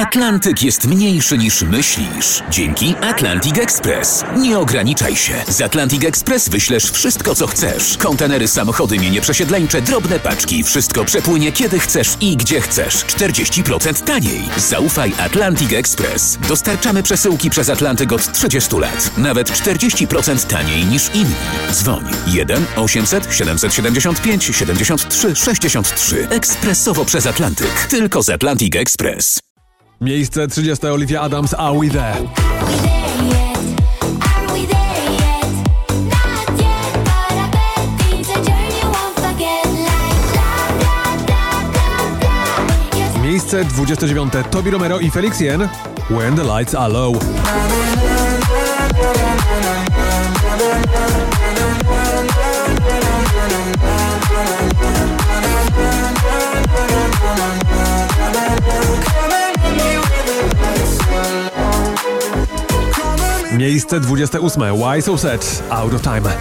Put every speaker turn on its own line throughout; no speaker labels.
Atlantyk jest mniejszy niż myślisz. Dzięki Atlantic Express. Nie ograniczaj się. Z Atlantic Express wyślesz wszystko, co chcesz. Kontenery, samochody, mienie przesiedleńcze, drobne paczki. Wszystko przepłynie kiedy chcesz i gdzie chcesz. 40% taniej. Zaufaj Atlantic Express. Dostarczamy przesyłki przez Atlantyk od 30 lat. Nawet 40% taniej niż inni. Dzwoń 1 800 775 73 63. Ekspresowo przez Atlantyk. Tylko z Atlantic Express.
Miejsce 30. Olivia Adams, Are We There? Miejsce 29. Tobi Romero i Felix Jen, When the Lights Are Low. Miejsce 28. Why So Sad, Out of Time.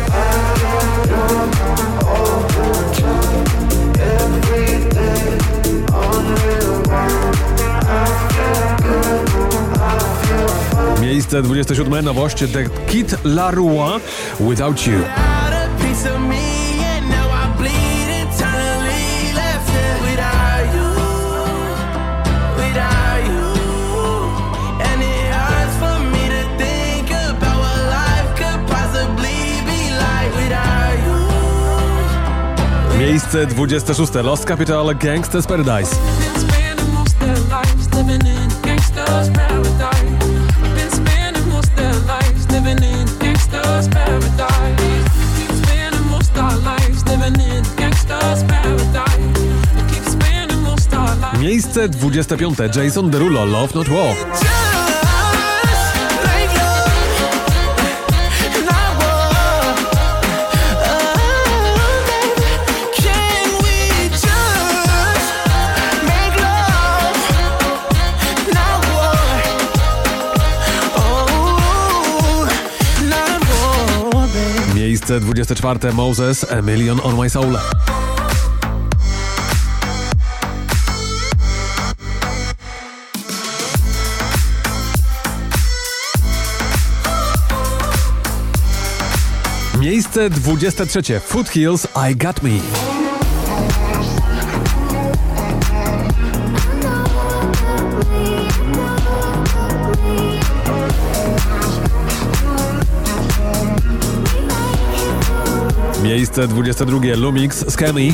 Miejsce 27. Nowość The Kid Laroi, Without You. Miejsce 26. Lost Capital, Gangsta's Paradise. Miejsce 25. Jason Derulo, Love Not War. Miejsce 24. Moses, A Million on My Soul. Miejsce 23. Foothills, I Got Me. Miejsce 22. Lumix, Scammy.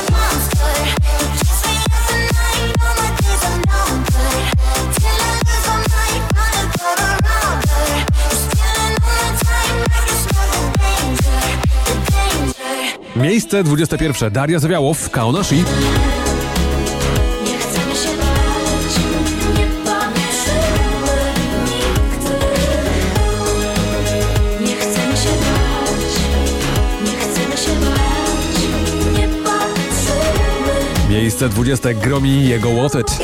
Miejsce 21. Daria Zawiałow, Kaonashi. Miejsce 20. Gromi, jego Worth It.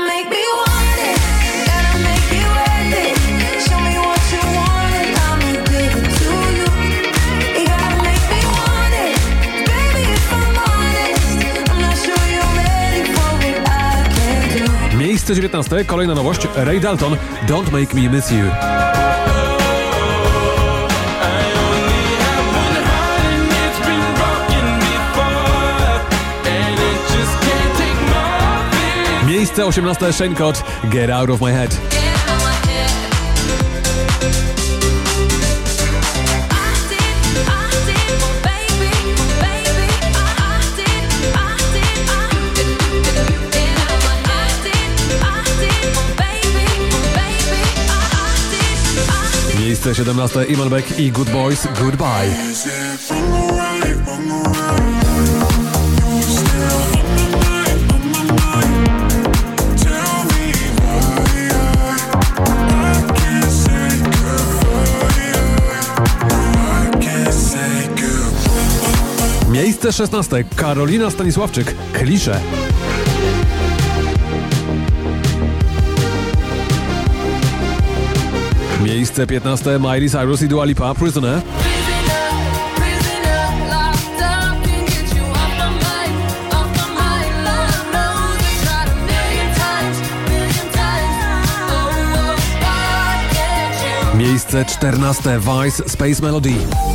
Miejsce 19. Kolejna nowość. Ray Dalton, Don't Make Me Miss You. Miejsce 18. Shane Cott, Get Out of My Head. Miejsce 17. Iman Beck i Good Boys, Goodbye. Miejsce 16. Karolina Stanisławczyk, Klisze. Miejsce 15. Miley Cyrus i Dua Lipa, Prisoner. Miejsce 14. Vice, Space Melody.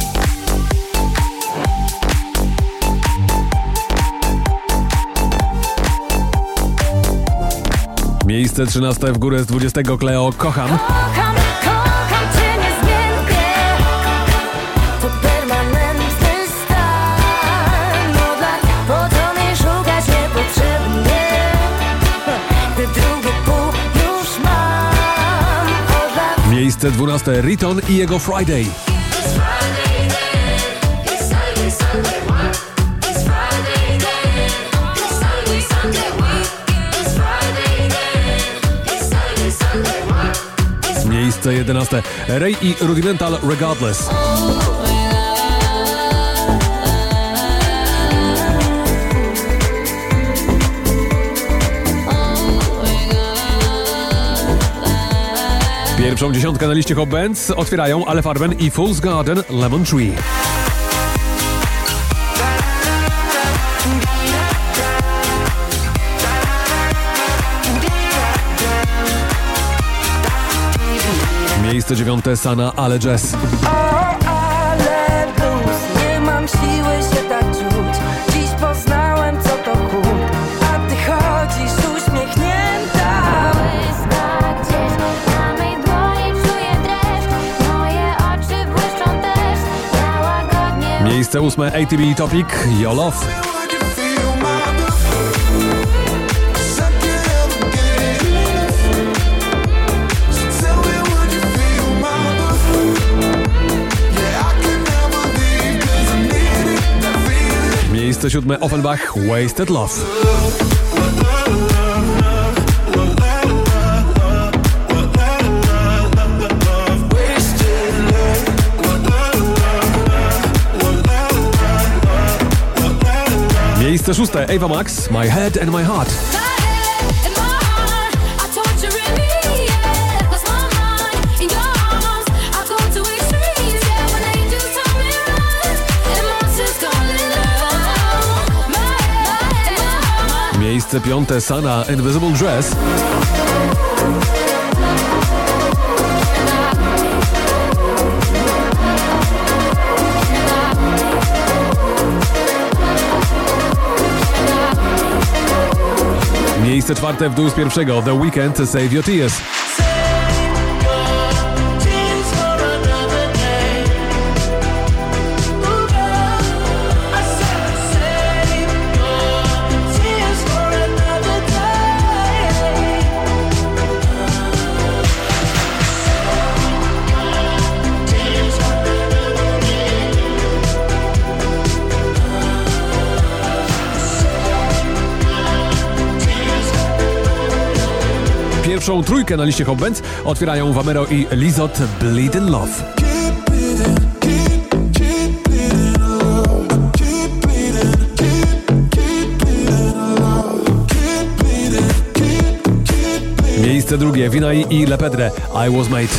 Miejsce 13. w górę z 20. Cleo, Kocham.
Kocham cię niezmiennie. To permanentny stan. Od lat po co mnie szukać niepotrzebnie, gdy drugie pół już mam. Od lat.
Miejsce 12. Riton i jego Friday. Miejsce 11. Ray i Rudimental, Regardless. Pierwszą dziesiątkę na liście Hot Bands otwierają Ale Farben i Fool's Garden, Lemon Tree. Miejsce 9. Sana, Ale Jazz.
Ale blues, nie mam siły się tak czuć. Dziś poznałem, co to chłód, a ty chodzisz uśmiechnięta. Błyska gdzieś na mej dłoni, czuję dreszcz. Moje oczy błyszczą też, ja łagodnie.
Miejsce 8. ATB Topic, Your Love. Miejsce 7. Offenbach, Wasted Love. Miejsce 6. Ava Max, My Head and My Heart. Miejsce 5. Sana, Invisible Dress. Miejsce 4. w dół z pierwszego, The Weeknd, Save Your Tears. Pierwszą trójkę na liście Hot Bands otwierają Wamero i Lizot, Bleed in Love. Miejsce drugie, Vinay i Lepedre, I Was Made.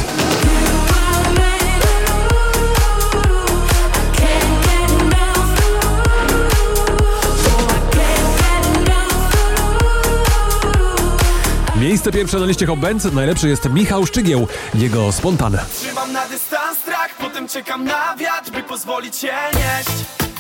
Miejsce pierwsze na liście Hot Bands, najlepszy jest Michał Szczygieł, jego Spontan.
Trzymam na dystans strach, potem czekam na wiatr, by pozwolić się nieść.